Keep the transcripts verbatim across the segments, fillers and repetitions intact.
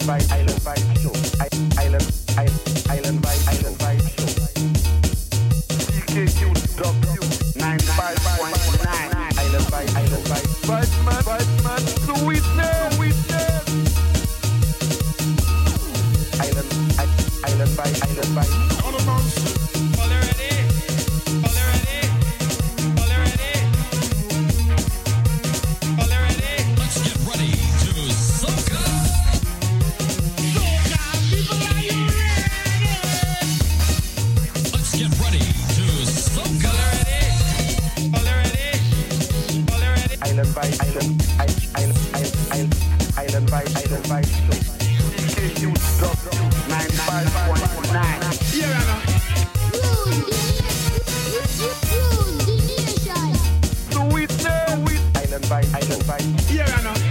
Vibe, Island Vibe Show. I, Island, I, Island Vibe, Island Vibe Show. C K U W ninety-five point nine. Island Vibe, Island Vibe. Vibe man, vibe man, sweetness, sweetness. Island, I, Island Vibe, Island Vibe. All about shit. All ready? All ready? All ready? All ready? Let's get ready to soca. Soca, people, are you ready? Let's get ready to soca. All ready? All ready? Island Vibe, Island, Island, Island, Island, Island Vibe, Island Vibe Show. C K U W ninety-five point nine. Here I go. Sweetness, sweet. Island Vibe, Island Vibe. Here I go.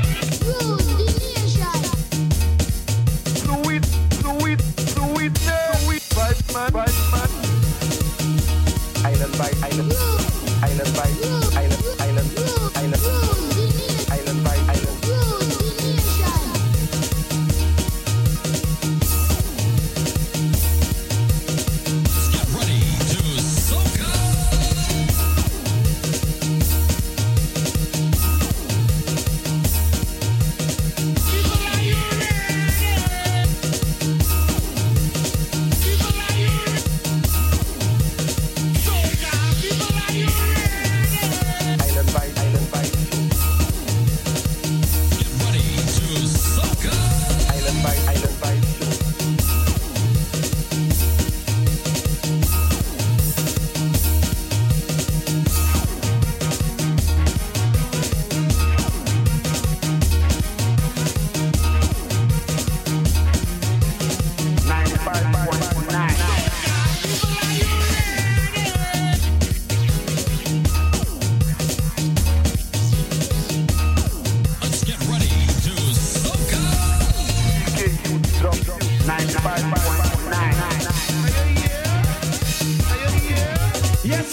Sweet, sweet, sweetness, sweet. Vibe man, vibe man. Island Vibe, Island, Island Vibe, Island, Island, Island, Island Vibe, Island. Let's get ready to soca. People, are you ready? People, are you ready? Soca, people, are you ready? Island Vibe, Island Vibe. Get ready to soca. Island Vibe, Island Vibe. ninety-five point nine. Let's get ready to soca. C K U W ninety-five point nine. Are you here? Are you here? Yes,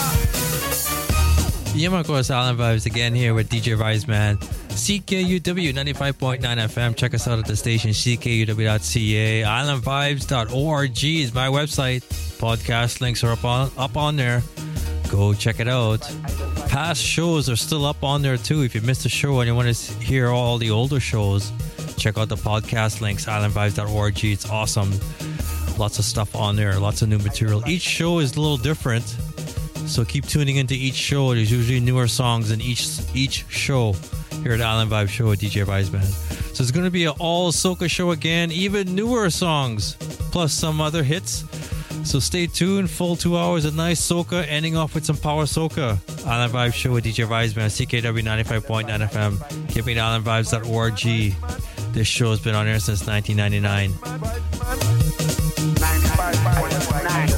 sir. Yeah, man, of course, Island Vibes again here with D J Wiseman. C K U W ninety-five point nine F M. Check us out at the station C K U W dot C A. island vibes dot org is my website. Podcast links are up on up on there. Go check it out. Past shows are still up on there too. If you missed a show and you want to hear all the older shows, check out the podcast links, island vibes dot org. It's awesome. Lots of stuff on there. Lots of new material. Each show is a little different. So keep tuning into each show. There's usually newer songs in each each show here at Island Vibe Show with D J Wiseman. So it's going to be an all soca show again, even newer songs, plus some other hits. So stay tuned. Full two hours of nice soca, ending off with some power soca. Island Vibe Show with D J Wiseman, C K W ninety-five point nine F M. Keep me at island vibes dot org. This show has been on air since nineteen ninety-nine. ninety-five point nine.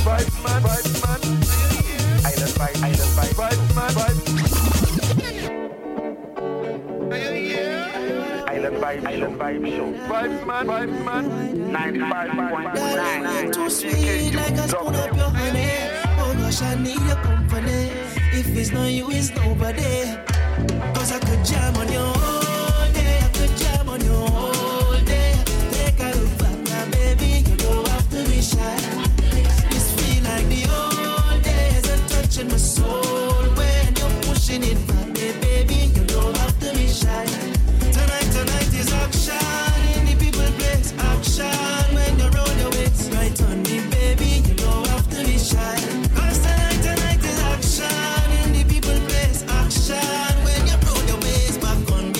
Island Vibe, Island Vibe. Are you here? Island Vibe, Island Vibe Show. Vibes man, vibes man. ninety-five point nine. Too sweet like a spoon up your honey. Oh gosh, I need your company. If it's not you, it's nobody. Cause I could jam on you all day. I could jam on you all day. Take a look back now, baby. You don't have to be shy. This feel like the old days and touching my soul. When you're pushing it back, baby. You don't have to be shy. Tonight, tonight is action. In the people place, action. When you're on your wits, right on me, baby. You don't have to be shy. Cause tonight, tonight is action. In the people place, action. When you roll your waist back on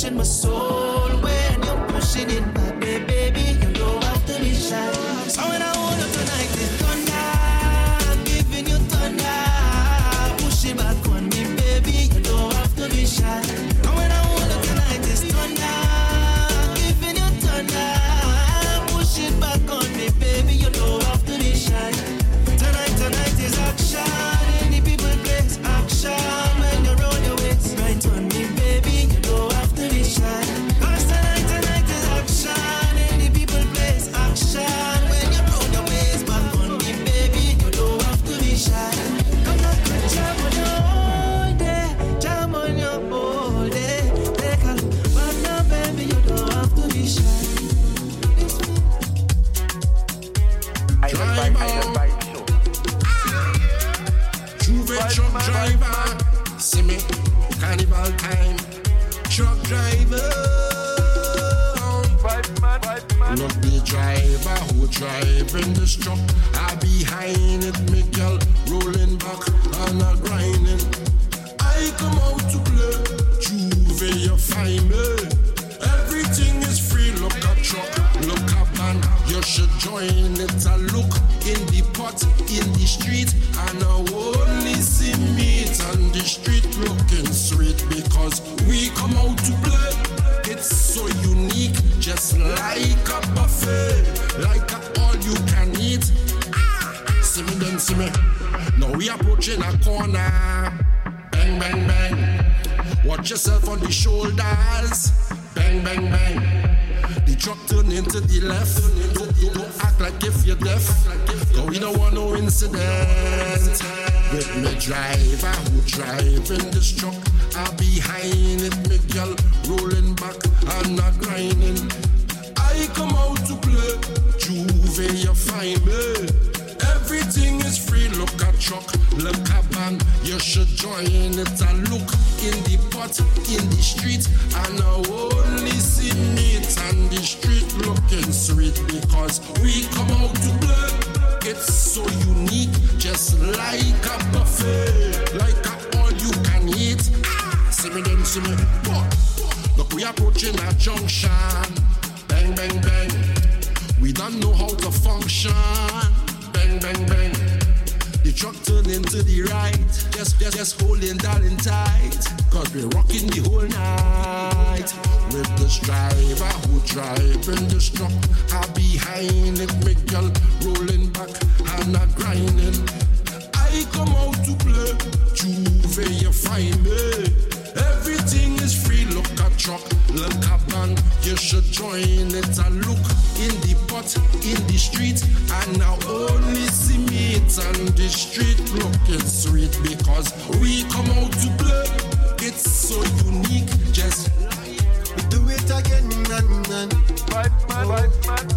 touching my soul when you're pushing it back, baby, baby. You don't have to be shy. So when I hold up tonight, it's thunder, I'm giving you thunder. Push it back on me, baby. You don't have to be shy. And when I hold up tonight, it's thunder, I'm giving you thunder. Push it back on me, baby. You don't have to be shy. Tonight, tonight is action in the people place. Action when you're on your waist. Right on me, baby. You don't have to be shy. Cause tonight, tonight is action in the people place. Action when you're on your waist. Back on me, baby. You don't have to be shy. I'm not gonna jam on you all day. Jam on you all day. Take a look. But now, baby, you don't have to be shy. It's me. Island Vibe, Island Vibe Show. Juve truck driver, see me, carnival time. Truck driver, Vibe man, vibe man. not the driver who driving this truck. I behind it, me girl rolling back and a grinding. I come out to play, Juve, you find me. Everything is free, look at truck, look at man. You should join it and look in the pot, in the street. And I only see meat on the street looking sweet because we come out to play. It's so unique, just like a buffet, like a all you can eat. Ah, see me then, see me. Now we approaching a corner. Bang, bang, bang. Watch yourself on the shoulders. Bang, bang, bang. The truck turn into the left. Don't, don't, don't act like if you're deaf. Cause we don't want no incident. With me driver who driving this truck. I behind it, me girl rolling back and not grinding. I come out to play. Juve, you find me. Everything is free, look at truck, look at band. You should join it and look in the pot, in the street. And I only see meat on the street looking sweet because we come out to play. It's so unique, just like a buffet, like a all you can eat. Ah, see me then, see me. Look, we approaching a junction. Bang, bang, bang. We don't know how to function. Bang, bang, bang. The truck turn into the right. Just, just, just holding darling tight. Cause we're rocking the whole night. With this driver who driving this truck. I behind it, me girl rolling back and not grinding. I come out to play. Juve, you find me. Everything is free, look at truck, look at band. You should join it and look in the pot, in the street. And now only see meat on the street looking sweet because we come out to play. It's so unique, just like We do it again, man, man. Vibe man, vibe man.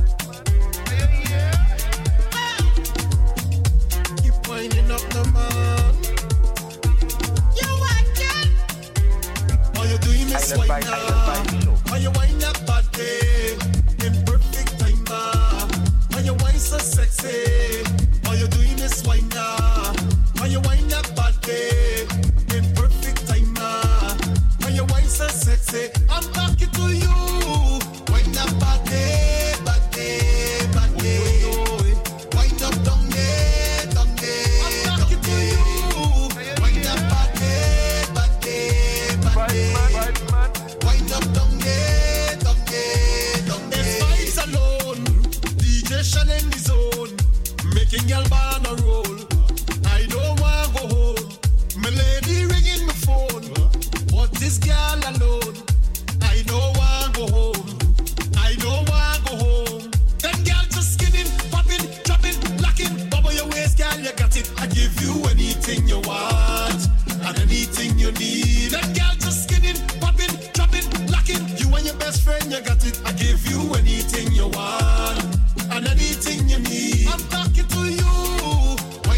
Keep winding up the man. You doing this Island right Vibe, now? Island Vibe Show. Are you wind up body in perfect time now? Are you wine so sexy? Are you doing this right now? Are you wind up body in perfect time now? Are you wine so sexy? I'm talking to you. Wind up body, body, body. Wind up down there, down there. I'm talking to you. Wind up body, body, body. Vibe man, Wind up down there, down there, down there. It's vibes alone. D J Shan in the zone, making y'all ban a roll. I don't want to go home. My lady ringing my phone. But this girl alone. I don't want to go home. I don't want to go home. Them girl just skinning, popping, dropping, locking. Bubble your waist, girl, you got it. I give you anything you want and anything you need. That girl just skinning, popping, dropping, locking. You and your best friend, you got it. I give you anything you want and anything you need. I'm talking to you.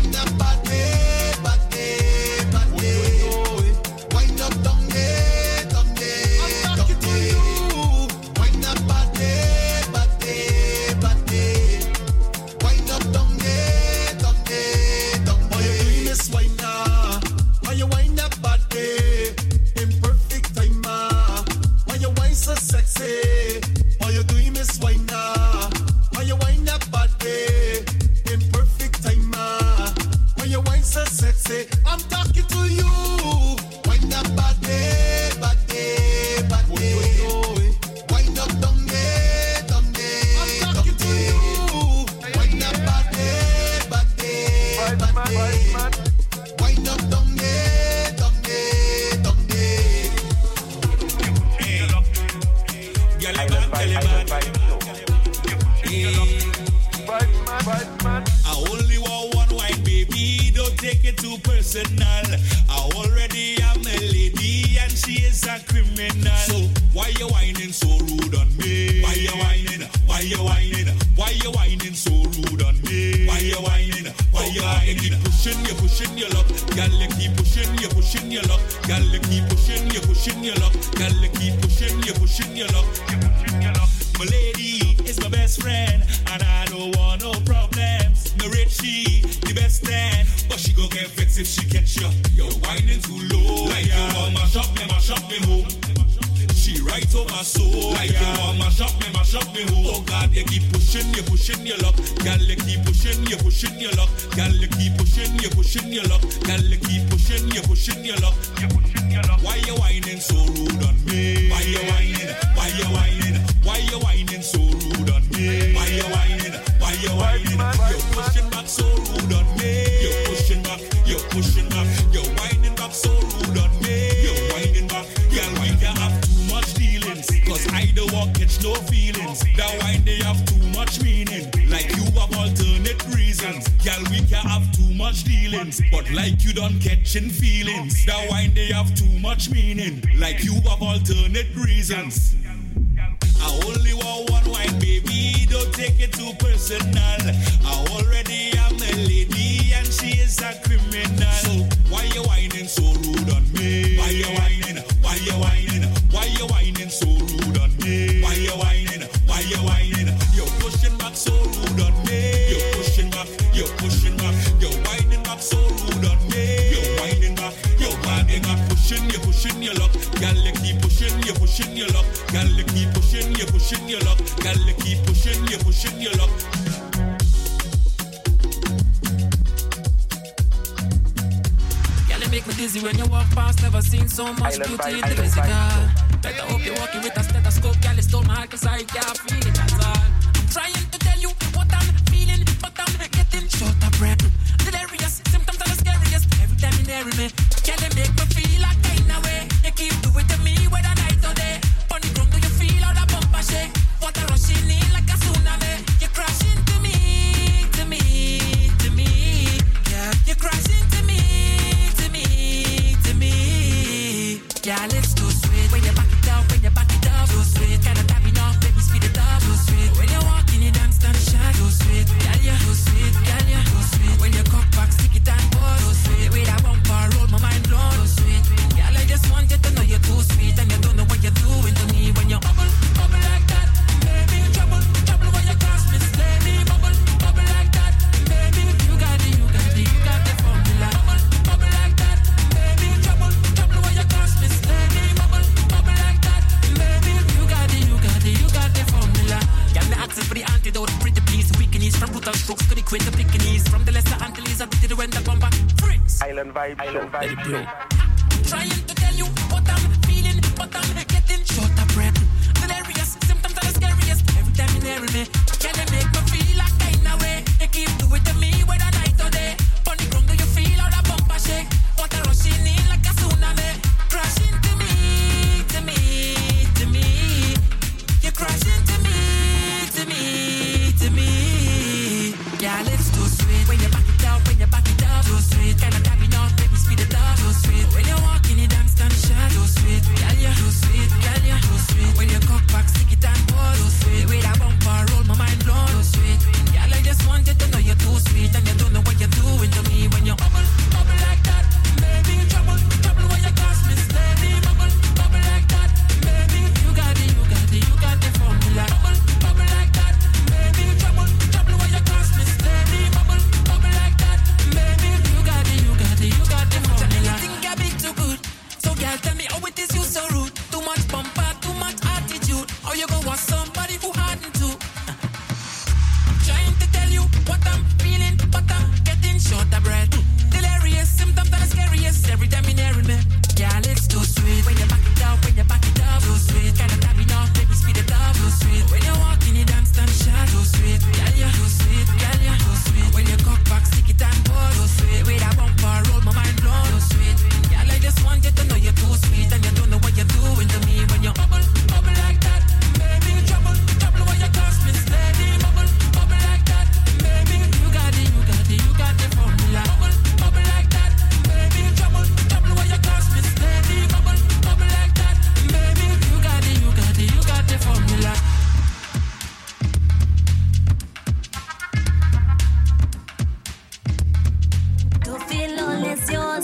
I only want one wine, baby. Don't take it too personal. I already am a lady, and she is a criminal. So why you whining so rude on me? Why you whining? Why you whining? Why you whining so rude on me? Why you whining? Why you whining? You pushing, you pushing your luck. Girl, you keep pushing, you pushing your luck. Girl, you keep pushing, you pushing your luck. Girl, you keep pushing, you pushing your luck. You pushing your luck. My lady is my best friend, and I don't want no problems. No Richie, the best man, but she gon' get vexed if she catch you. You're whining too low, like you want my shop, me, my shop, me home. She right over my soul, like you want my shop, me, my shop, me home. Oh God, you keep pushing, you pushing your luck. Girl, you keep pushing, you pushing your luck. Girl, you keep pushing, you pushing your luck. Girl, you keep pushing, you pushing your luck. You pushing your luck. Why you whining so rude on me? Why you whining? Why you whining? Why you whining so rude on me? Why you whining? Why you whining? You're pushing back so rude on me. You're pushing back, you're pushing back. You're whining back so rude on me. You're whining back. Girl, why you have too much dealings? Cause I don't want catch no feelings. That why they have too much meaning. Like you have alternate reasons. Girl, we can have too much dealings. But like you don't catching feelings. That why they have too much meaning. Like you have alternate reasons. I only want one wine, baby. Don't take it too personal. I already am a lady, and she is a criminal. So why you whining so rude on me? Why you whining? Why you whining? Why you whining so rude on me? Why you whining? Why you whining? You're pushing back so rude on me. You're pushing back. You're pushing back. You're whining back so rude on me. You're whining back. You're whining back. Pushing, you're pushing your luck. Girl, you keep pushing, you're pushing your luck. Girl, you keep pushing, you're pushing your luck. Girl, you keep pushing, you're pushing your luck. Girl, you make me dizzy when you walk past. Never seen so much beauty in the physical. Better hope you're walking with a stethoscope. Girl, you stole my heart 'cause I can't feel it at all. I'm trying to tell you what I'm feeling, but I'm getting short of breath. Delirious symptoms are the scariest. Every time you near me, girl, you make me feel like kind of way. You keep doing to me whether night or day. On the ground, do you feel all the bumper shake? Water rushing in like a tsunami. You crash into me, to me, to me. Yeah, you crash into me, to me, to me. Yeah, it's too sweet when you back it up, when you back it up. Too sweet, kinda tap me off, baby, speed it up. Too sweet when you walk in, you dance, stand shine. Too sweet, yeah, yeah, too sweet, yeah, yeah, too sweet. When you cock back, stick it and pause. Too sweet, with that bumper roll, my mind blown. Too sweet, yeah, I just want you to know you're too sweet, and you don't know what you're doing to me when you bubble, bubble like that. Baby, trouble, trouble when you cross me, slay me. Bubble, bubble like that. Baby, you got it, you got it, you got the formula. Bubble, bubble like that. Baby, trouble, trouble when you cross me, slay me. Bubble, bubble like that. Baby, you got it, you got it, you got the formula. Got the access for the antidote, pretty please. Weakness from brutal strokes to the quick the pickaninnies. From the lesser Antilles, I did it when the bomber freaks. Island vibe, island vibe. Let it blow. Trying to tell you what I'm feeling, but I'm getting short of breath. Delirious symptoms are the scariest. Every time you near me, can you make me feel like kind of way? You keep doing to me whether night or day. On the ground, do you feel all the bumper shake? Water rushing in like a tsunami. Crashing to me, to me, to me. You're crashing to me, to me, to me. Yeah, it's too sweet when you back it up, when you back it up. Too sweet, kinda tapping off, baby, speed it up. Too sweet when you walk in, you dance, stand shine. Too sweet, yeah, yeah, too sweet, yeah, yeah, too sweet. When you cock back, stick it and pause. Too sweet, with that bumper roll, my mind blown. Too sweet.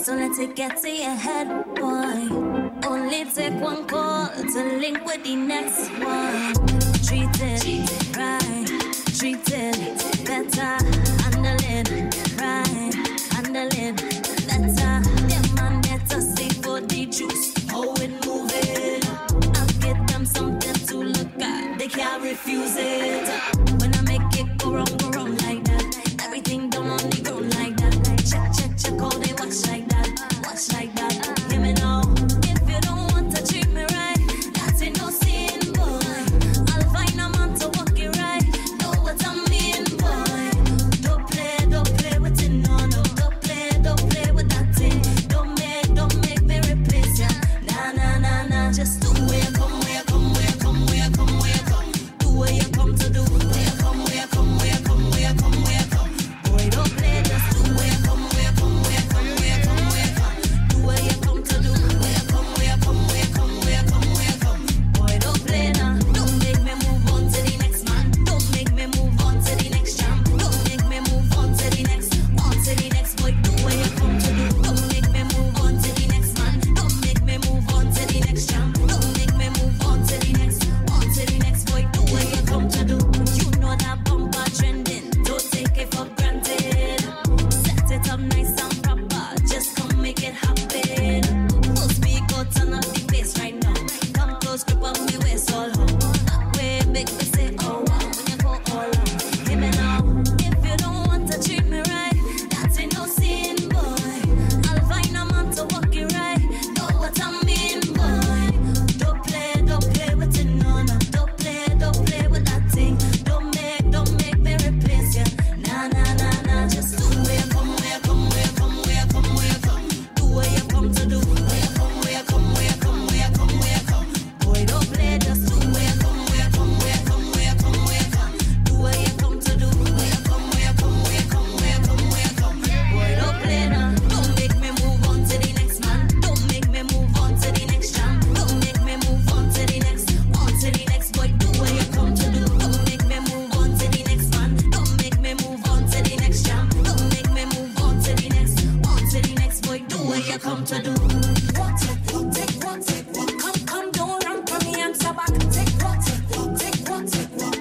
So let it get to your head, boy. Only take one call to link with the next one. Treat it right, treat it better. Handle it right, handle it better. Them man better see for the juice, how it moving. I'll get them something to look at, they can't refuse it. When I make it go wrong, go wrong like that. Everything done on the ground like that. Check, check, check how they watch like that. Watch like that. Hear me now. If you don't want to treat me right, that ain't no sin, boy. I'll find a man to walk it right. Know what I mean, boy. Don't play, don't play with it, no, no. Don't play, don't play with that thing. Don't make, don't make me replace ya. Nah, nah, nah, nah. Just do where you come, where you come, where you come, where you come, where you come. Do what you come to do. Where you come, where you come, where you come, where you come, where you come. Boy, don't play, just do where you come, where you come, where you come, where you come, where you come. Do what you come to do. Where you come, where you come, where you come, where you come, where you come. Boy, don't play now. Don't make me move on to the next man. Don't make me move on to the next jam. Don't make me move on to the next, on to the next boy. Do what you come to do. Don't make me move on to the next man. Don't make me move on to the next jam. Don't make me move on to the next, on to the next boy. Do what you come to do. You know that bumper trending. Don't take it for granted. Set it up nice and proper. Just come make it happen. Full speed, go turn up the bass right now. Come close, grip on me waist all home. That way make me say, oh wow, when you go all out. Hear me now. If you don't want to treat me right, that ain't no sin, boy. I'll find a man to walk it right. Know what I mean, boy. Don't play, don't play with it, no, no. Don't play, don't play with that thing. Don't make, don't make me replace ya. Nah, nah, nah, nah. Just do where you come, where you come, where you come, where you come, where you come. Do what you come to do. Where you come, where you come, where you come, where you come, where you come. Boy, don't play, just do where you come, where you come, where you come, where you come, where you come. Do what you come to do. Where you come, where you come, where you come, where you come, where you come. Boy, don't play now. Don't make me move on to the next man. Don't make me move on to the next jam. Don't make me move on to the next, on to the next boy. Do what you come to do. Don't make me move on to the next man. Don't make me move on to the next jam. Don't make me move on to the next, on to the next boy. Do what you come to do. What take, what take, what take, what? Come, come, don't run from me and back. Take what, take what, take what, take what.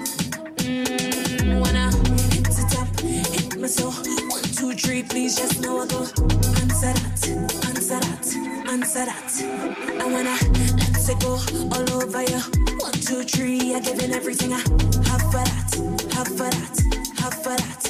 Mmm, wanna hit it up, hit me so. One, two, three, please just know I go. Answer that, answer that, answer that. I wanna let it go all over you. One, two, three, I'm giving everything I have for that, have for that, have for that.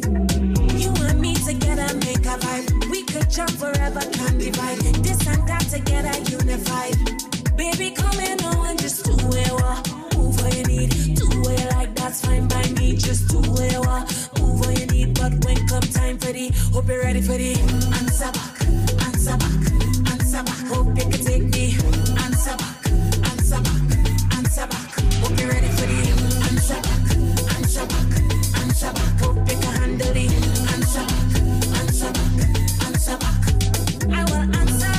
You and me together make a vibe. We could jump forever, can't divide. This and that together unified. Baby, come in now and just do it, what? Move what you need. Do what you like, that's fine by me. Just do it, what? Move what you need. But when come time for the, hope you're ready for the answer back, answer back, answer back. Hope you can take me. Answer back, answer back, answer back. Hope you're ready for the answer back, answer back, answer back. Hope you can handle the answer back, answer back, answer back. I will answer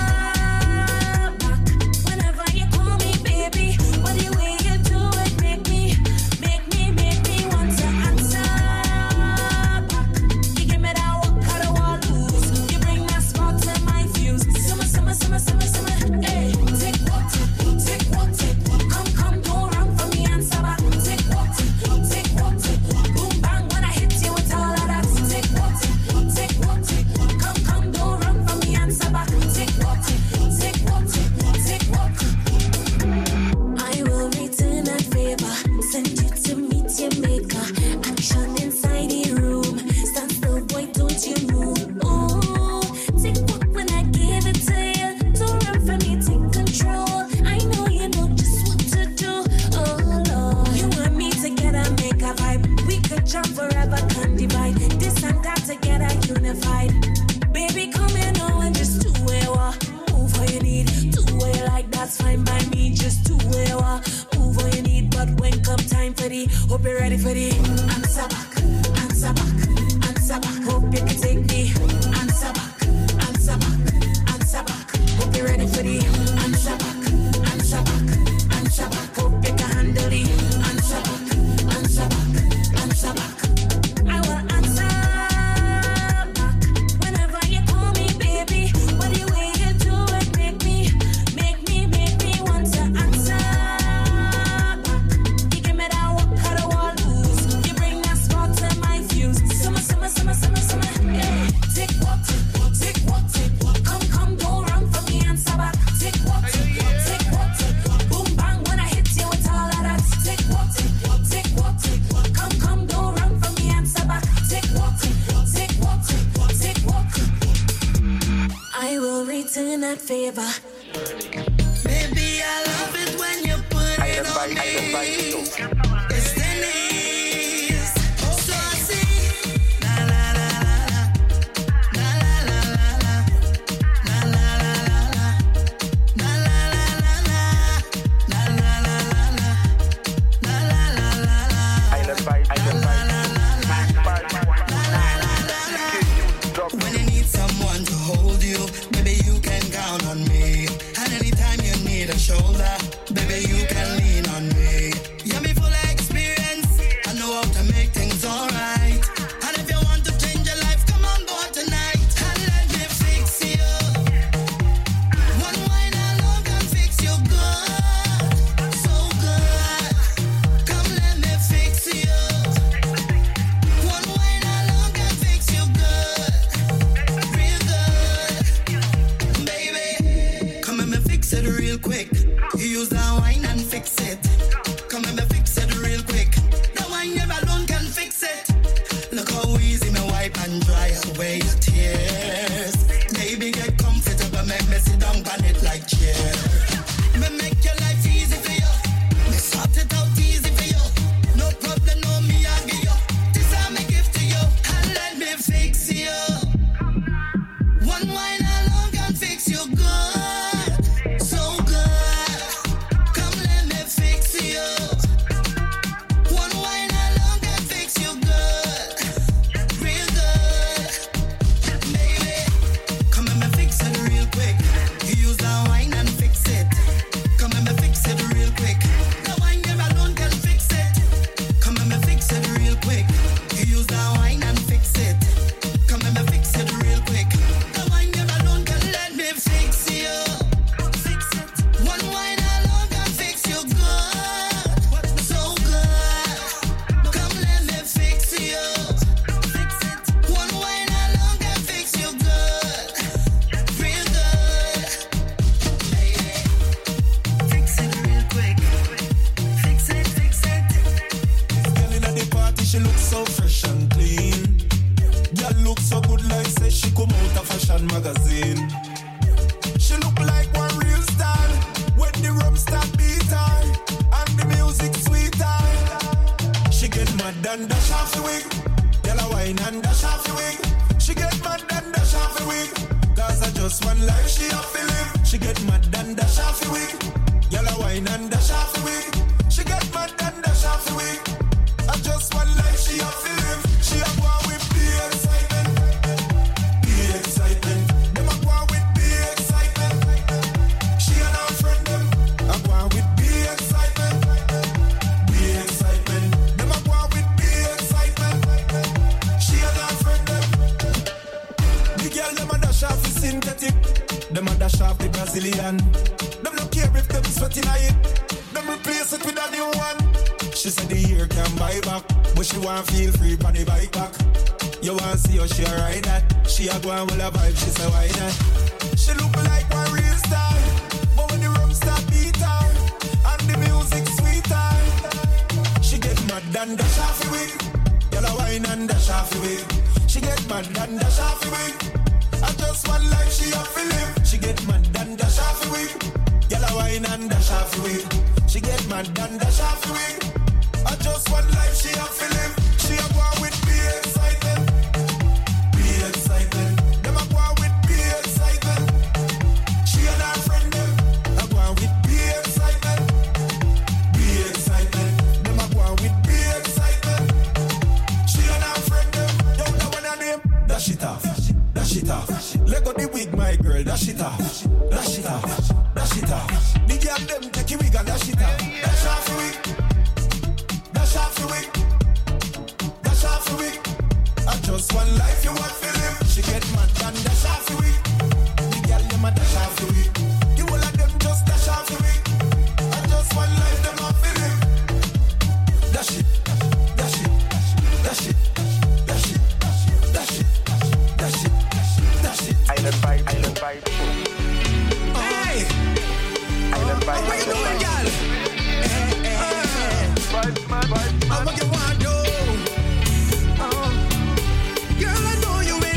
back whenever you call me, baby. But the way you do it make me, make me, make me want to answer back. You give me that walk, I don't want to lose. You bring that spark to my fuse. Summer, summer, summer, summer, summer. Hey, take what, take what, take what. Come, come, don't run from me, answer back. Take what, take what, take what. Boom, bang, when I hit you with all of that. Take what, take what, take what. Come, come, don't run from me, answer back. Take what, take what, take what, take what. I will return that favor. Send you to meet your maker. Action inside the room. Stand still, boy, don't you move. Ooh, take what when I give it to you. Don't run from me, take control. I know you know just what to do. Oh Lord, you and me together make a vibe. We could jump forever, can't divide. This and that together unified. Baby, come in now and just do it, what? Move what you need. Do what you like, that's fine by me. Just do it, what? Move what you need. But when come time for the, hope you're ready for the answer back, answer back, answer back. Hope you can take me. Answer back, answer back, answer back. Hope you're ready for the answer back, answer back, answer back. Hope you can handle the answer back, answer back, answer back. I that favor. Baby, I love it when you put it on me. It's Denise. So I see. La la la la la. La la la la la. La la la la la. La la la la la. La la la la la. La la la la la. Island vibe, island vibe. When you need someone to hold you, baby, you can count on me. And anytime you need a shoulder, baby, you can lean on me. You're me full of experience, I know how to make things alright. And if you want to change your life, come on board tonight and let me fix you. One wine alone can fix you good, so good. Come let me fix you. One wine alone can fix you good, real good, baby. Come let me fix it real quick. You use that wine and fix it. Come let me fix it real quick. The wine never alone can fix it. Look how easy me wipe and dry away your tears. Baby, get comfortable, make me sit down on it like chair. Me make your life easy for you. Me sort it out easy for you. No problem, no me argue you. This is my gift to you, and let me fix you. One wine alone can fix you good, so good. Come let me fix you. One wine alone can fix you good, real good, baby. Come let me fix it real quick. You use that wine and fix it. Come let me fix it real quick. The wine never alone can fix it. Come let me fix it real quick. You use that wine and fix it. Come let me fix it real quick. The wine never alone can let me fix you. Fix it. One wine alone can fix you good, so good. Come let me fix you. Fix it. One wine alone can fix you good, real good, baby. Fix it real quick. Fix it, fix it. Girl inna the party, she look so fresh and clean. Girl look so good like say she come out of fashion magazine. She look like one real star when the rum start beat her and the music sweet her. She get mad and dash off the wig. Girl a wine and dash off the wig. She get mad and dash off the wig. Cause I just one life she have to live. She get mad and dash off the wig. Girl a wine and dash off the wig. She get mad and dash off the wig. I just one life she have to live. She a go on with the excitement, the excitement. Them a go on with the excitement. She and her friend them a go on with the excitement, the excitement. Them a go on with the excitement. She and her friend them. The girl them a dash off the synthetic. Them a dash off the Brazilian. Them no care if them sweating on it. Them replace it with a new one. She said the year can buy back, but she want feel free on the bike back. You want see how she a ride that? She a go and will a vibe, she say why not? She look like one real star, but when the rum start beat her and the music sweet her, she get mad and dash off the wig. Girl a wine and dash off the wig. She get mad and dash off the wig. I just one life she have to live. She get mad and dash off the wig. Girl a wine and dash off the wig. She get mad and dash off the wig. I just one life she have to live. She a go on with the excitement, the excitement. Them a go on with the excitement. She and her friend them a go on with the excitement, the excitement. Them a go on with the excitement. She and her friend them. Yo, that one her name. Dash it off, dash it off. Let go the wig, my girl. Dash it off, dash it off, dash it off. The girl them take your wig and dash it off. Dash off the wig. Dash off the wig, dash off the wig. I just one life you want to live. She get mad and dash off the wig. The girl them a dash off the wig. The whole of them just dash off the wig. I just one life them want to live. Dash it, dash it, dash it, dash it, dash it, dash it, dash it. Island vibe, island vibe. Hey, Island vibe, how you island doing, vibe. girl? Vibe, man, vibe, I'm man. what you want, do. Oh. Girl, I know you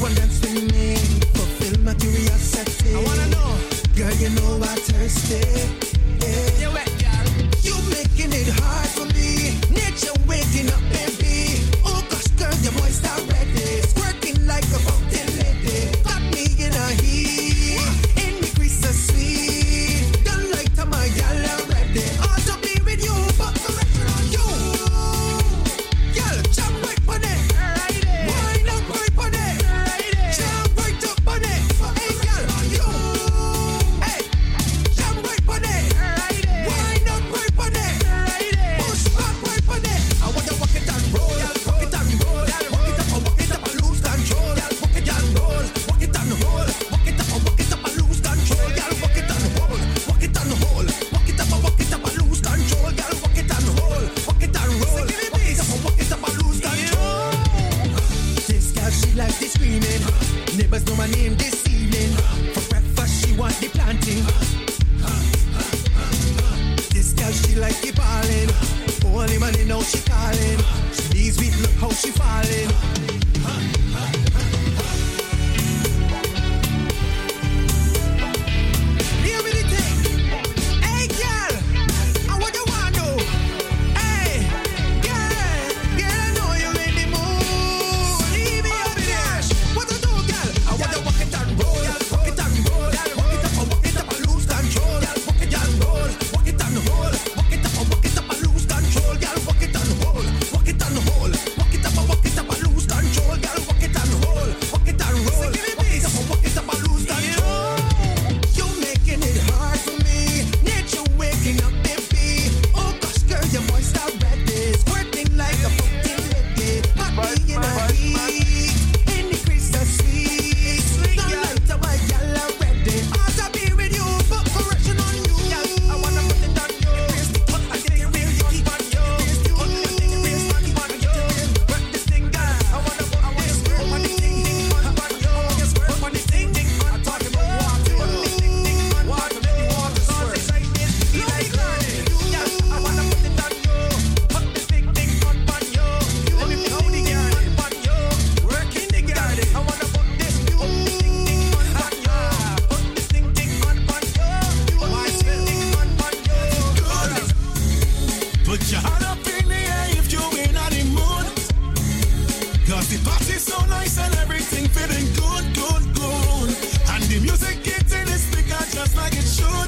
one dance with me, fulfill my curiosity. I wanna know, girl, you know I'm thirsty. Yeah. You wet, girl. You making it hard for me. Nature waking up, baby. Oh gosh, girl, your voice not ready. Squirting like a fountain lady. Got me in a heat. In the grease so sweet. Don't like to my gal already. Ought to be with you, but correction on you. Girl, jump right on it. Wind up right on it. Jump right up on it. Hey, girl, you. Hey, jump right on it. Wind up right on it. Push back right on it. I want to walk it and roll. Walk it and roll. Walk it up and walk it up and lose control. Walk it and roll. Walk it and roll. Walk it up and walk it up and lose control. Girl, walk it and roll. Walk it and roll. Walk it up and walk it up and lose control. Girl, walk it and roll. Walk it and roll. Walk it up and walk it up and lose control. This girl, she like the screaming. Neighbors know my name this evening. For breakfast, she want the planting. This girl, she like the balling. Only money now she calling. She needs sweet, look how she falling. Hear me the thing. Hey, girl, I what you want to? Hey, girl, girl, I know you in the mood. Leave me up there. What to do, girl? I want to walk it and roll. Walk it and roll. Walk it up and walk it up and lose control. Walk it and roll. Walk it and roll. Walk it up and walk it up and lose control. Girl, walk it and roll. Walk it and roll. Walk it up and walk it up and lose control. Girl, walk it and roll. Walk it and roll. Walk it up and walk it up and lose control. You making it hard for me. Nature waking up, baby. Oh gosh, girl, your voice not ready. Squirting like a fountain lady. Got me in a heat. In the crease so sweet. Don't like to my gal already. Ought to be with you, but correction on you. I wanna put it on you. I get it real deep on you. I get it real deep on you. Work this thing, girl. I wanna put this work on the thing, thing on on you. Just work on the thing, thing on on you. Put the thing, thing on on you. Let me walk the source. Excitement, be like learning. Yeah, I wanna put it on you. Put the thing, thing on on you. Let me put the thing on on you. Work in the garden. I wanna put this, put the thing, thing on on you. Put the thing, thing on on you. Put the thing on on you. Good. Put your hand up in the air if you in on the mood. Cause the party's so nice and everything feeling good, good, good. And the music getting the speaker just like it should.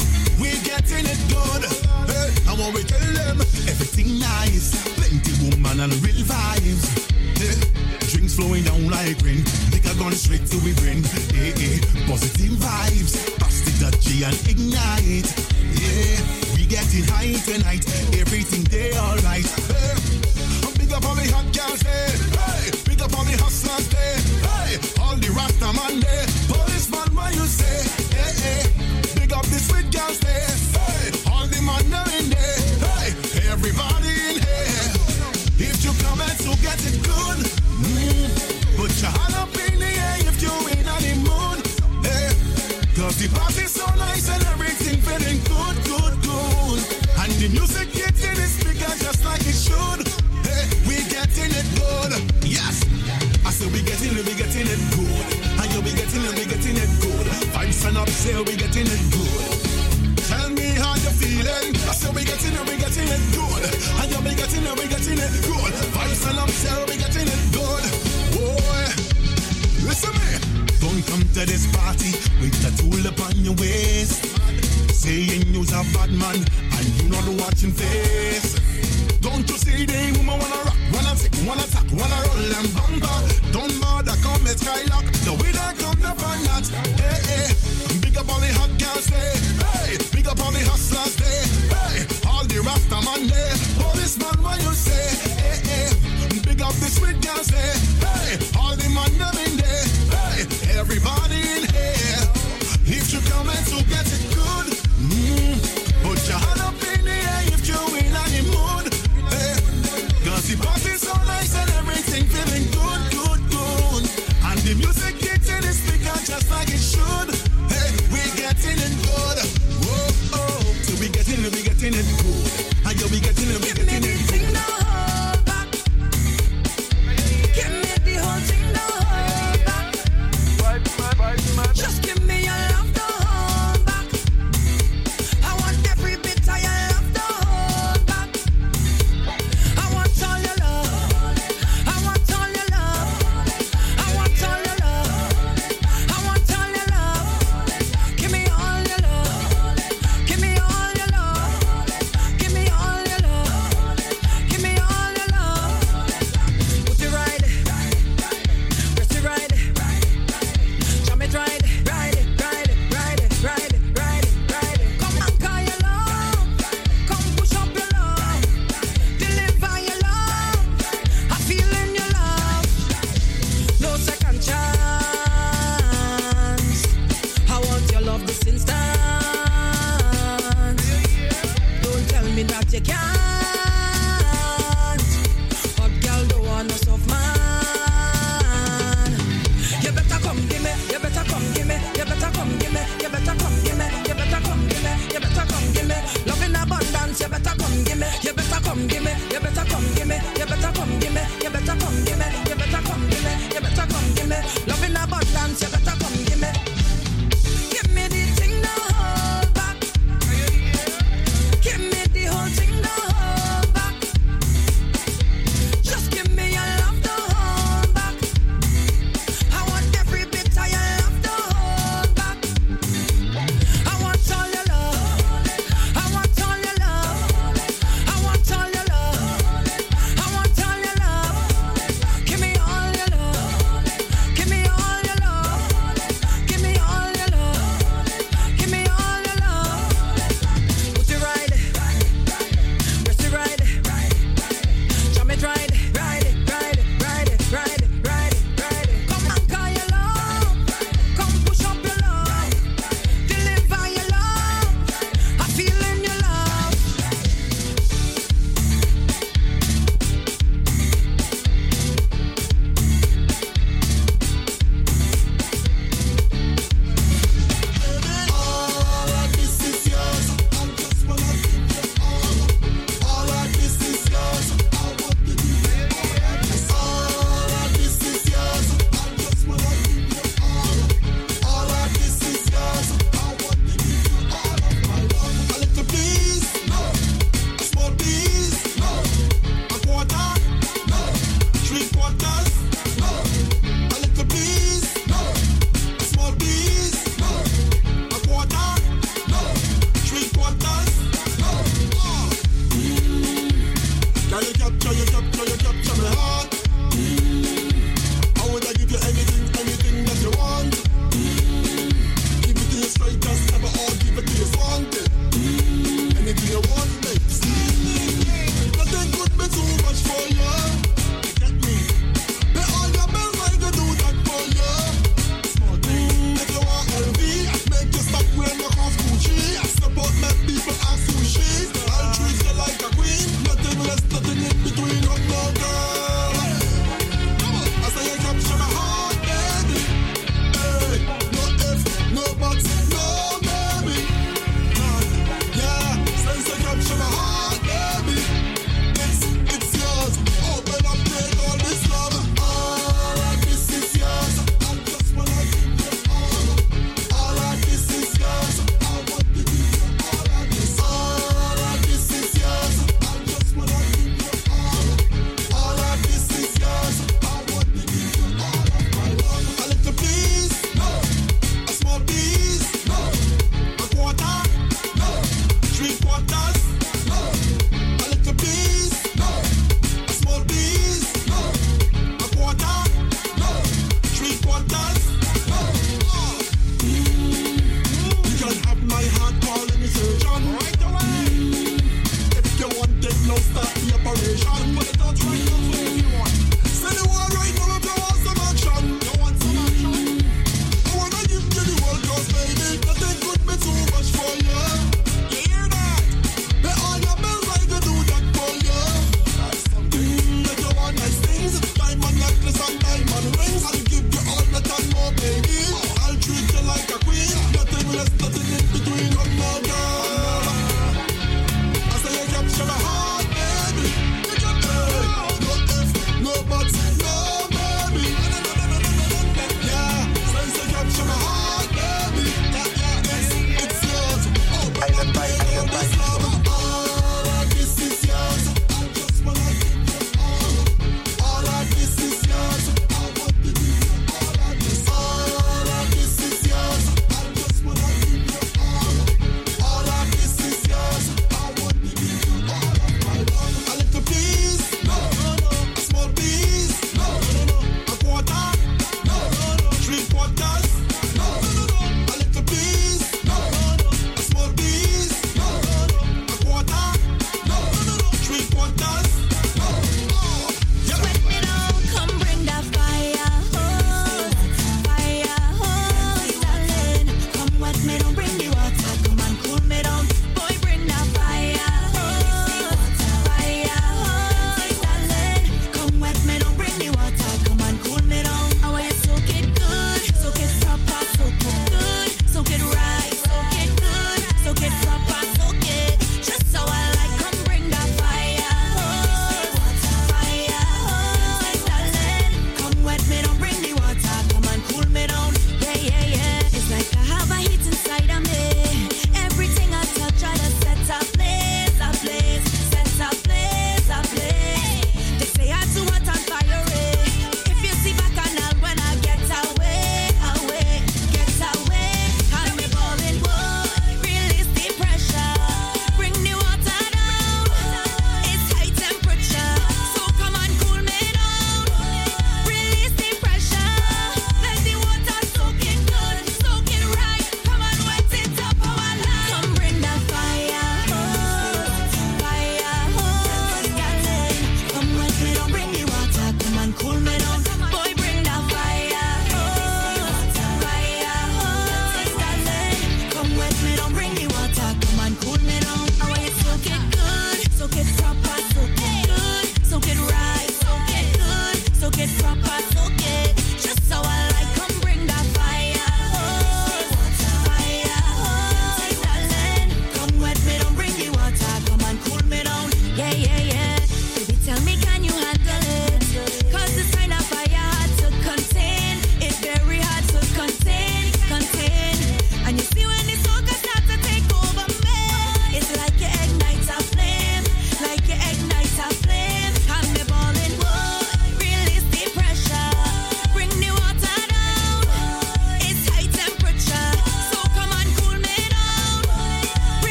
We getting it good. Hey, and when we tell them everything nice, plenty woman and real vibes. Hey, drinks flowing down like rain. Liquor gone straight to we brain. Hey, hey, positive vibes. Bust it up, G and ignite. Yeah, we getting high tonight. Everything they alright. Hey, big up all the hot girls there. Hey, big up all the hustlers there. Hey, all the Rasta man there. Policeman, what you say? Hey, hey, big up the sweet girls there. Hey, all the man there in there. Hey, everybody in here. If you come and to get it good, mm, put your hand up in the air if you in on the mood. Hey, cause the party's so nice and everything feeling good, good, good. And the music gets in the speaker just like it should. Hey, we getting it good. Yes, I said we getting it, we getting it good. And you be getting it, we getting it good. Vibes and up say we getting it good. Tell me how you feeling. I said we getting it, we getting it good. And you be getting it, we getting it good. Vibes and up say we getting it good. Boy, listen me. Don't come to this party with a tool upon your waist, saying you's a bad man and you not watching face. Don't you see the woman wanna rock, wanna tick, wanna tap, wanna roll and bumper. Don't bother come let's skylock. The way that come up on that. Hey, hey, big up all the hot girls there. Hey, big up all the hustlers there. Hey, all the Rasta man there. Policeman, what you say? Hey, hey, big up the sweet girls there. Hey, all the man them in there. Hey, everybody in here. If you come and to get it good, mm, put your hand up in the air if you in on the mood. Hey, cause the party's so nice and everything feeling good, good.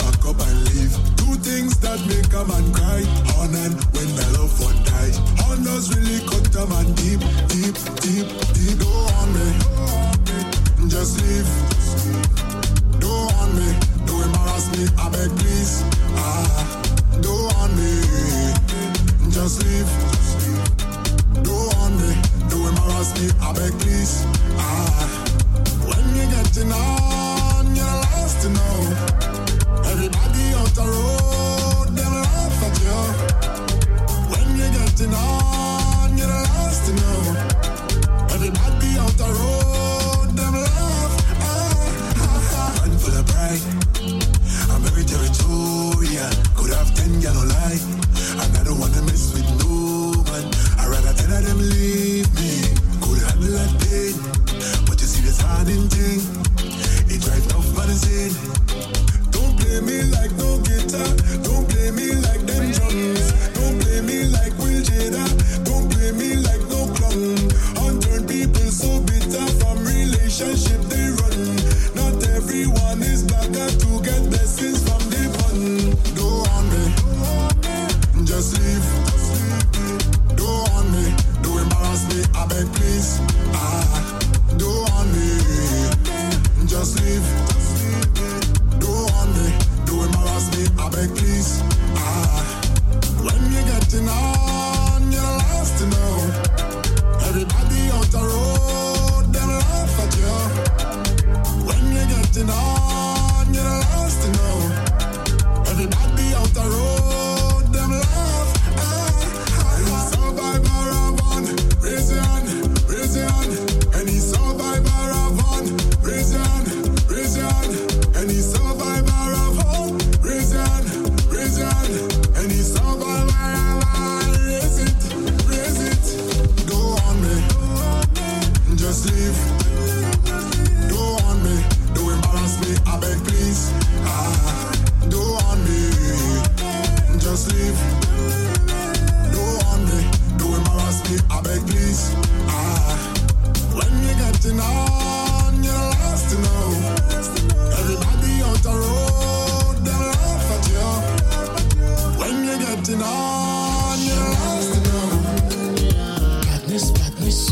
pack up and leave. Two things that make a man cry. On and when the loved one die. On does really cut a man deep, deep, deep, deep. Go on me, just leave. Go on me, don't embarrass me, I beg please. Ah, go on me, just leave. Go on me, don't embarrass me, I beg please. Ah, when you getting on, you're last to know. Everybody out the road, them laugh at you. When you're getting on, you're last to know. Everybody out the road, them laugh. Ah, ah, ah. Man full of pride, I'm very territorial. Could have ten yellow lie, and I don't wanna mess with no man. I rather ten of them leave me. Could handle that pain, but you see this hardened thing, it drives tough man insane. Don't play me like no guitar, don't play me like them drums. Don't play me like Will Jada, don't play me like no clown. Unturned people so bitter from relationship they run. Not everyone is black to get blessings from the fun. Go on me, just leave. Go on me, don't embarrass me, I beg please. Ah, go on me, just leave. Go on me, don't embarrass me, I beg please. Ah, when you're getting on, you're last to know. Everybody out the road, them laugh at you. When you're getting on, you're last to know. Everybody out the road, them laugh. Ah, survivor of one, raise your hand, raise your hand. Any survivor of one, raise your hand, raise your hand. Any survivor of one, raise your hand, raise your hand. Any survivor of one, raise it, raise it. Go on me, just leave. Go on me, don't embarrass me, I beg please. Ah, go on me, just leave. Go on me, don't embarrass me, I beg please. Ah, when you're getting on, you're last to know. Everybody out the road, they laugh at you. When you're getting on, you're last to know. Badness, badness.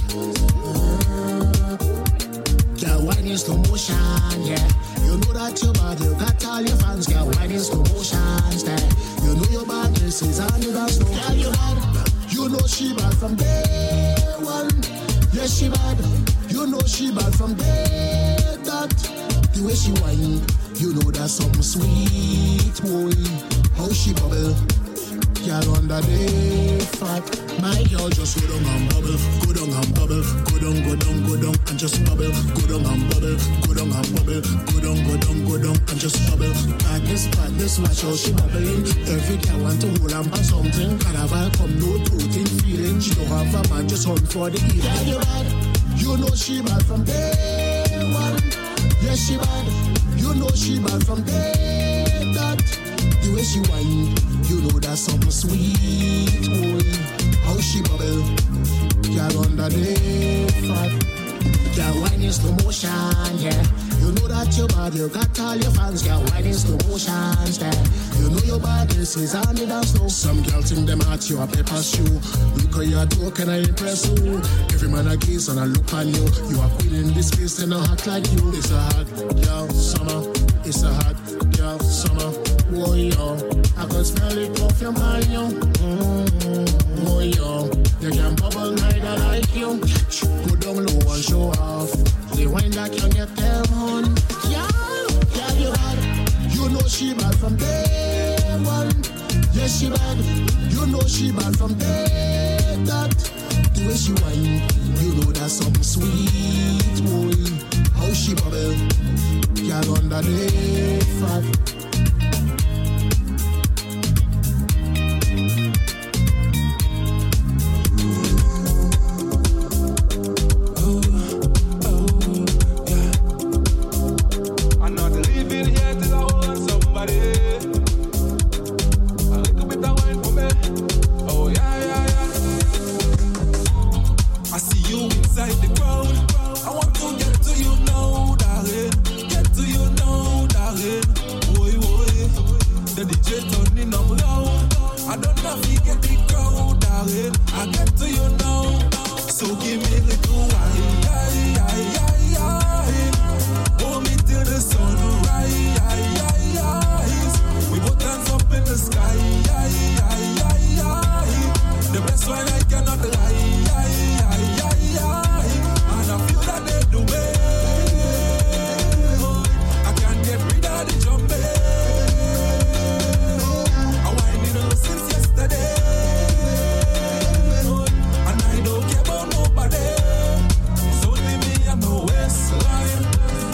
Girl, wine in slow motion, yeah. You know that you're bad, you got all your fans. Girl, wine in slow motion, stay. You know your badness is on the dance floor. Girl, you bad. You know she bad from day one. Yes, she bad. You know she bad from day that. The way she whine, you know that's something sweet, boy. How she bubble, girl under the fat. My girl just go down and bubble, go down and bubble, go down, go down, go down and just bubble, go down and bubble, go down and bubble, go down, go down, go down and just bubble. Badness, badness, watch how she bubbling. Every girl want to hold on by something. Carnival come, no protein feeling. She don't have a man, just hunt for the evening. Yeah, you bad. You know she bad from day one. Yes, she bad. You know she bad from day that. The way she whine, you know that's something sweet, boy. How she bubble, girl under the fat. Girl whine in slow motion, yeah. You know that you're bad, you got all your fans. Girl whine in slow motion, stay. You know your badness is on the dance floor. Some girls think them at you a paper shoe. Look how you do, can I impress you? Every man a gaze and I look on you. You are queen in this place and a hot like you. It's a hot girl summer. It's a hot girl summer. Oh yo, I can smell it off your mind, yo. Mm-hmm. Oh yo, you can bubble neither like you. Go down low and show off. The wine that you get them on. Yeah, yeah, you bad. You know she bad from day one. Yes, she bad. You know she bad from day that. The way she whine, you know that's something sweet, boy. How she bubble, girl under the fat. Boy, The D J turning up loud. I don't know if you get the crowd, darling. I get to you now. So give me a little wine. Hold me till the sun rise. We both hands up in the sky. The best wine I cannot lie. And I feel that they do me. I can't get rid of the jumping. I wine it since yesterday. And I don't care about nobody. It's only me and my waistline.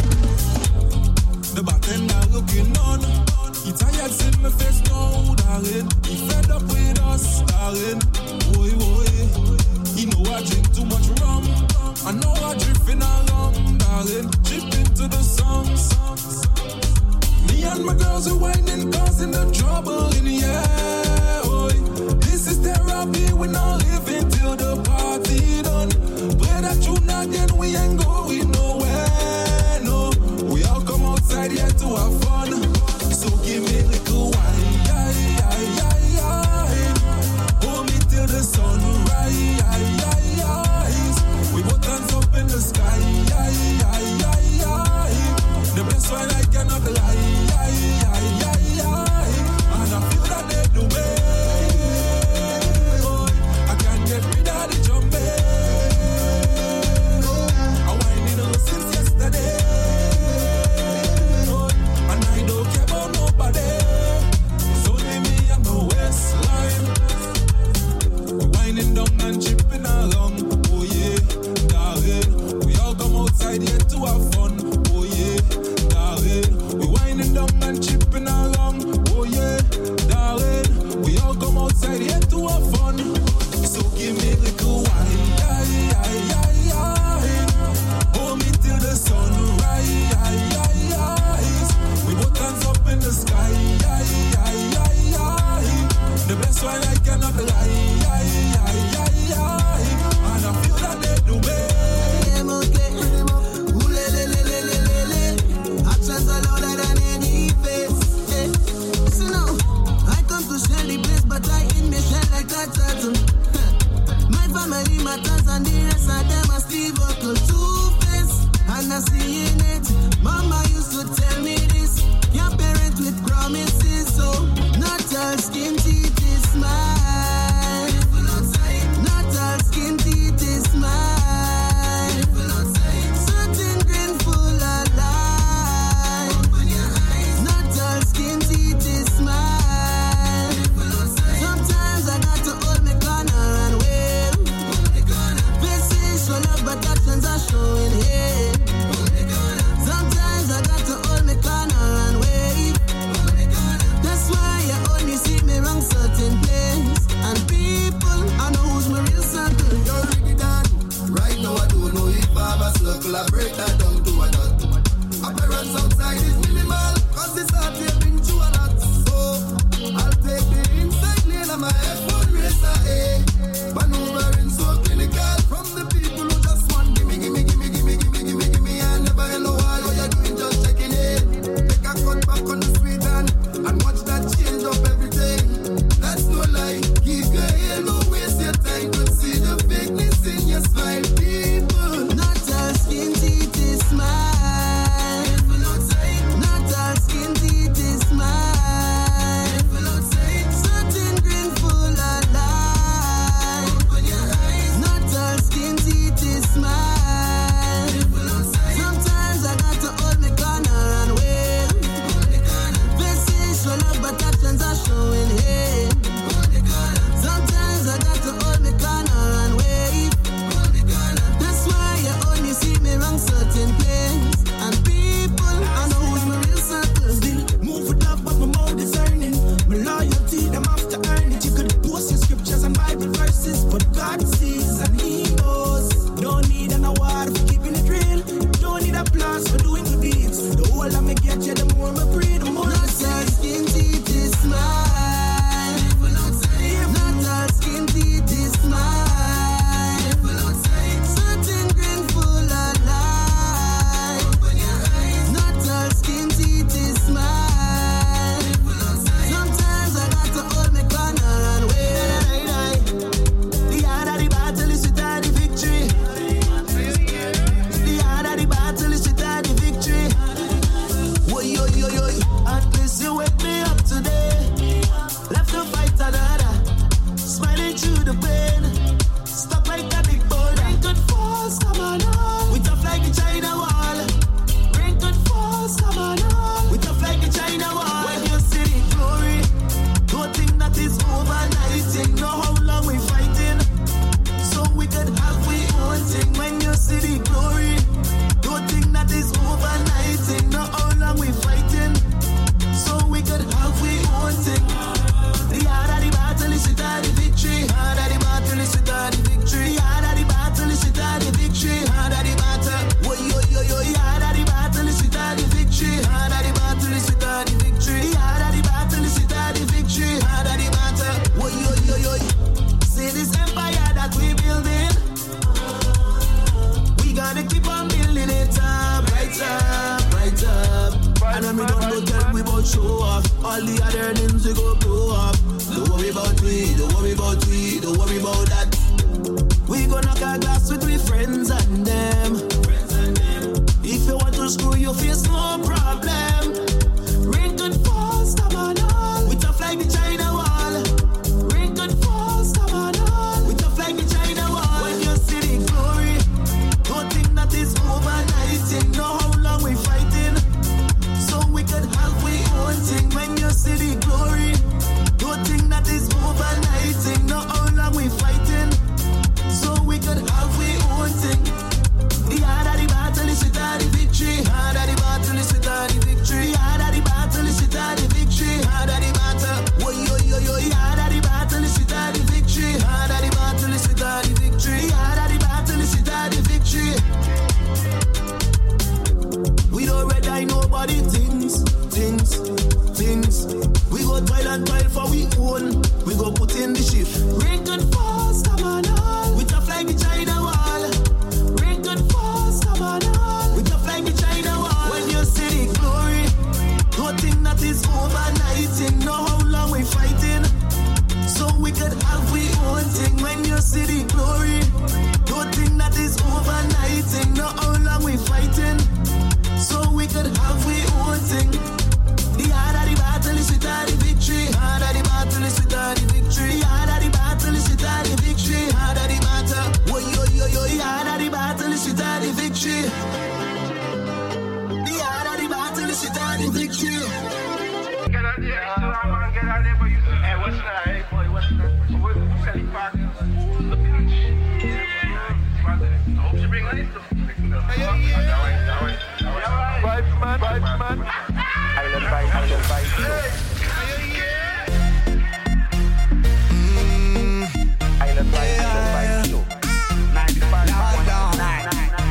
The bartender looking on. He tired, see my face now, darling. He fed up with us, darling. Boy, boy. He know I drink too much rum. I know I drifting along, darling. Drifting to the songs. Me and my girls are whining, causing the trouble in the air. Boy. This is therapy, we not living till the party done. Play that tune again, we ain't going nowhere, no. We all come outside here to have fun. So give me a little wine. Hold me till the sun rise. We both hands up in the sky. The best wine I cannot lie. And I feel that they do me. I can't get rid of the jumping. I wine it since yesterday. And I don't care about nobody. It's only me and my waistline. We're winding down and chipping along. Oh yeah, darling. We all come outside here to have fun. Oh yeah, darling. We're winding down and chipping along. Oh yeah, darling. We all come outside here to have fun. So give me a little wine. Hold me till the sun rise. We both hands up in the sky. The best wine I cannot lie. And I feel that they do me. Actions are louder than any face. So now, I come to share the place, but I in me shell like a turtle. My family matters and the rest of them are still vocal. Two-face, and I seeing it. Mama used to tell me this. Your parent with promises, so not all skin teeth is smile. Not all skin teeth is smile. Certain grin full of life. Not all skin teeth is smile. Sometimes I got to hold my corner and wail. Faces show love, but actions are showing hate. Sometimes I got to hold my corner and wave. That's why you only see me wrong certain place and people. I know who's my real circle. You're really done. Right now I don't know if I have a circle. I break that down to a dot. Appearance outside is minimal, cause it's hard to bring to a lot. So I'll take the inside lane of my F one racer, eh? Maneuvering so clinical from the people who just want gimme, gimme, gimme, gimme, gimme, gimme, gimme. I never know what you're doing, just checking it. Take a cut back on the street and, and watch that change up everything. That's no lie. Keep your head low, waste your time to see the fakeness in your smile. People, not all skin teeth is smile. Not all skin teeth is smile. Certain grin full of life. Not all skin teeth is smile. Sometimes I got to hold my corner and wail. Faces show love, but actions are showing hate. Sometimes I got to hold my corner and wave. That's why you only see me wrong certain place and people. I know who's my real circle. Still move it up, but my mouth is earning. My loyalty, them after earn it. You could post your scriptures and Bible verses, but God sees and He knows. Don't need an award for keeping it real. Don't need applause for doing good deeds. The older me get you, the more me pray, the more I Not see. all skin teeth is smile. things we go blow up. Don't worry about we, don't worry about we, don't worry about that. We gonna knock a glass with we friends and them. If you want to screw your face, no problem. Ring good fast, I'm on all. We tough like the China wall. Ring good fast, I'm on all. We tough like the China wall. When you see the glory, don't think that it's overnight. You know how long we fighting, so we could have we own thing. When you see the glory, don't think that it's overnight. You know how long we fighting, so we could have we own thing. The harder the battle is it the victory. Harder the battle is it the victory. Harder the battle is it the victory. Harder the battle, oh yo yo yo. Harder the battle is it the victory. Harder the battle is it the victory. Harder the battle is it the victory. We don't red eye nobody things, things, things. We go toil and toil for we own. We go put in the shift. Ring good fast, I'm on all. We tough like the China wall. Ring good fast, I'm on all. We tough like the China wall. When you see the glory, don't think that it's overnight. You know how long we fighting, so we could have we own thing. When you see the glory, don't think that it's overnight. You know how long we fighting, so we could have we own thing. The harder the battle is with the victory. Harder the battle is with the victory. Harder the battle is with the victory. Harder the battle, oh yo yo yo. Harder the battle is with the victory. The harder the battle is with the victory. Get out there, man, get out there for you. Hey, what's that? Hey, boy, what's that? What's Sally Park? The beach. I hope she bring this stuff. Vibes, man, vibes, man. Island vibe, island vibe. Island vibe, island vibe show. ninety-five point nine.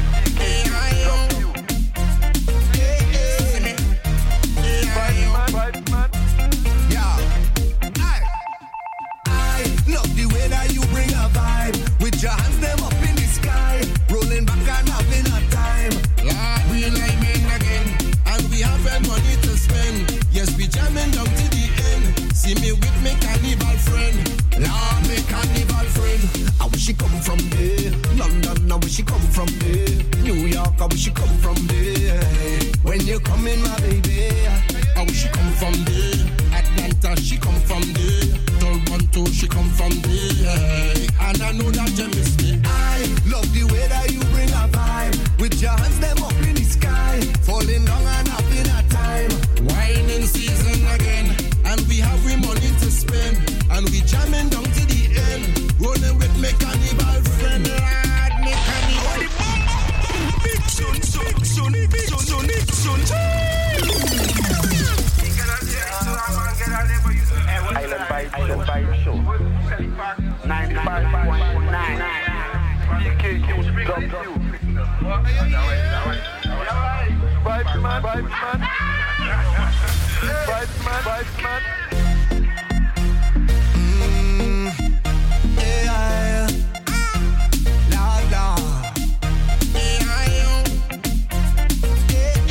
Vibes, man. Yeah. I, I love the way that you bring a vibe with your hands them up in the sky, rolling back and having a time. Yeah, we like men again, and we have money to spend. Yes, we jamming down to the end. See me with me carnival friend. Lord, me carnival friend. I wish she come from there. London, I wish she come from there. New York, I wish she come from there. When you come in, my baby, I wish she come from there. Atlanta, she come from there. Toronto, she come from there. And I know that you miss me. I love the way that you bring a vibe with your hands them up in the sky, falling down and having a time. Wine in season again, and we have we money to spend, and we jamming down to the end. Rolling with me carnival friend, lad, me carnival. Big son, son, son, big son, son, big son. Island vibe, island vibe show. ninety-five point nine. D K Q W. Vibes, man, vibes, man. Vibes, man, vibes, man. Mm, yeah, la la. Yeah, yeah,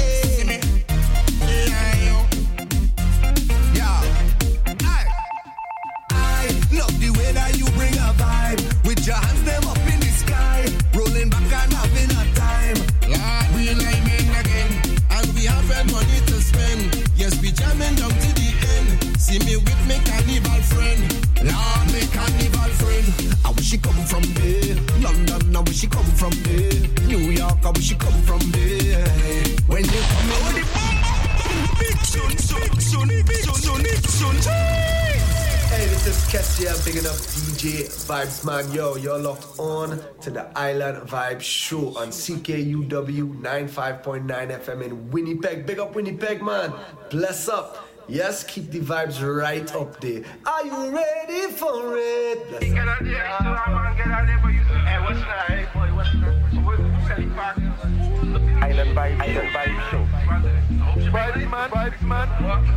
yeah. I, I love the way that you bring a vibe with your hands them up in the sky, rolling back and having a time. Yeah, we like men again, and we have money to spend. Yes, we jamming down to the end. See me with me carnival friend. Lord, me carnival friend. I wish she come from there. London, I wish she come from there. New York, I wish she come from there. When you come in, big son, son, son, big son, big son. Hey, this is Kessie. I'm picking up D J Vibes, man. Yo, you're locked on to the Island Vibe Show on C K U W ninety-five point nine F M in Winnipeg. Big up Winnipeg, man. Bless up. Yes, keep the vibes right up there. Are you ready for it? Bless Get out there, man, get out there for you. Hey, what's that? Hey, boy, what's that? What's Sally Park? Island vibe, island vibe show. Vibes, man, vibes, man.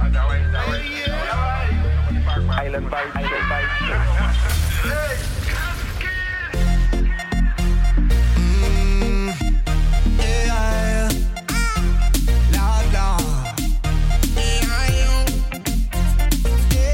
Island vibe, island vibe show. Mm, yeah, la la. Yeah, yeah.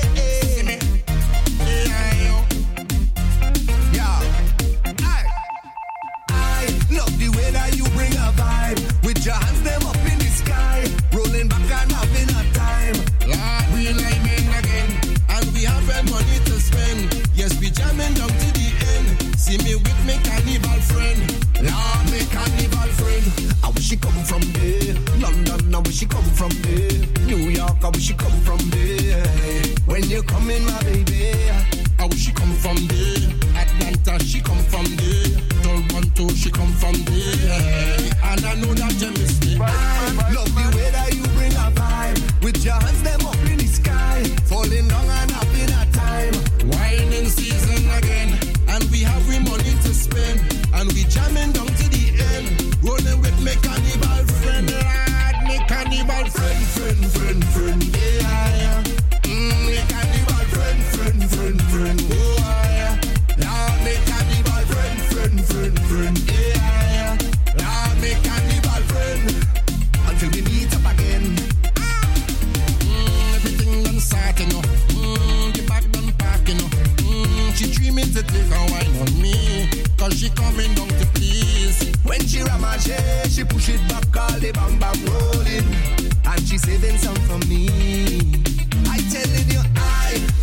coming, my baby. How she come from there? Atlanta, she come from there. Toronto, she come from there. And I know that you miss me. Love the way that you bring a vibe. With your hands them up in the sky. Falling down and up in a time. Whining season again. And we have we money to spend. And we jamming down to the end. Rolling with me cannibal friend. Lad, me cannibal friend, friend, friend, friend. Yeah, yeah. Mm, me cannibal friend, friend, friend, friend. Oh, yeah. Lord, me cannibal friend, friend, friend, friend. Yeah, yeah. Lord, me cannibal friend. Until we meet up again. Mm, everything done start, you know. Mm, the back done park, you know. Mm, she dreaming to take a wine on me. Cause she coming down to please. When she ramage, she push it back, all the bam bam rolling. And she saving some for me. I telling you, I